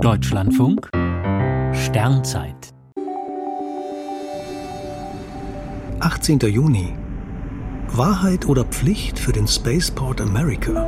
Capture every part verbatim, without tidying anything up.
Deutschlandfunk Sternzeit achtzehnter Juni. Wahrheit oder Pflicht für den Spaceport America?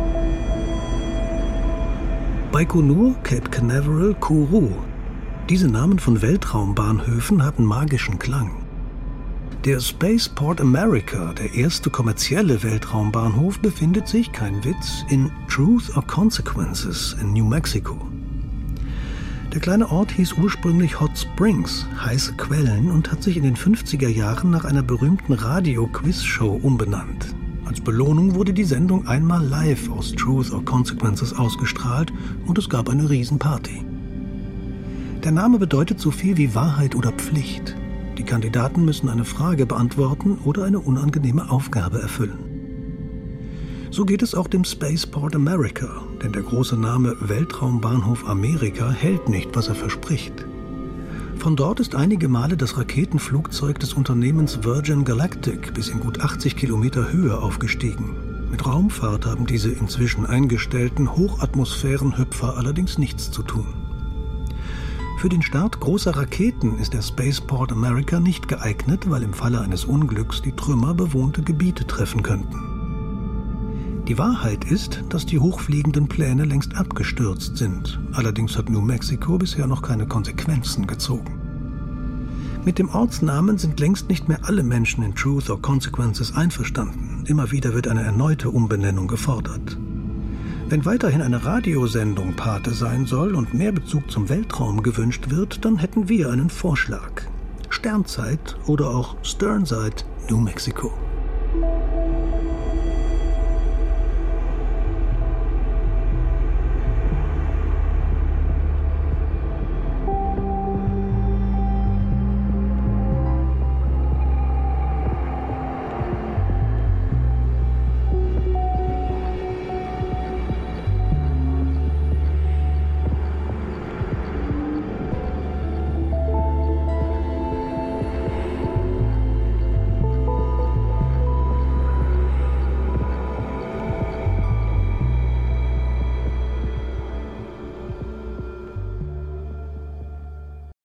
Baikonur, Cape Canaveral, Kourou. Diese Namen von Weltraumbahnhöfen hatten magischen Klang. Der Spaceport America, der erste kommerzielle Weltraumbahnhof, befindet sich, kein Witz, in Truth or Consequences in New Mexico. Der kleine Ort hieß ursprünglich Hot Springs, heiße Quellen, und hat sich in den fünfziger Jahren nach einer berühmten Radio-Quiz-Show umbenannt. Als Belohnung wurde die Sendung einmal live aus Truth or Consequences ausgestrahlt und es gab eine Riesenparty. Der Name bedeutet so viel wie Wahrheit oder Pflicht. Die Kandidaten müssen eine Frage beantworten oder eine unangenehme Aufgabe erfüllen. So geht es auch dem Spaceport America, denn der große Name Weltraumbahnhof Amerika hält nicht, was er verspricht. Von dort ist einige Male das Raketenflugzeug des Unternehmens Virgin Galactic bis in gut achtzig Kilometer Höhe aufgestiegen. Mit Raumfahrt haben diese inzwischen eingestellten Hochatmosphärenhüpfer allerdings nichts zu tun. Für den Start großer Raketen ist der Spaceport America nicht geeignet, weil im Falle eines Unglücks die Trümmer bewohnte Gebiete treffen könnten. Die Wahrheit ist, dass die hochfliegenden Pläne längst abgestürzt sind. Allerdings hat New Mexico bisher noch keine Konsequenzen gezogen. Mit dem Ortsnamen sind längst nicht mehr alle Menschen in Truth or Consequences einverstanden. Immer wieder wird eine erneute Umbenennung gefordert. Wenn weiterhin eine Radiosendung Pate sein soll und mehr Bezug zum Weltraum gewünscht wird, dann hätten wir einen Vorschlag. Sternzeit oder auch Sternside, New Mexico.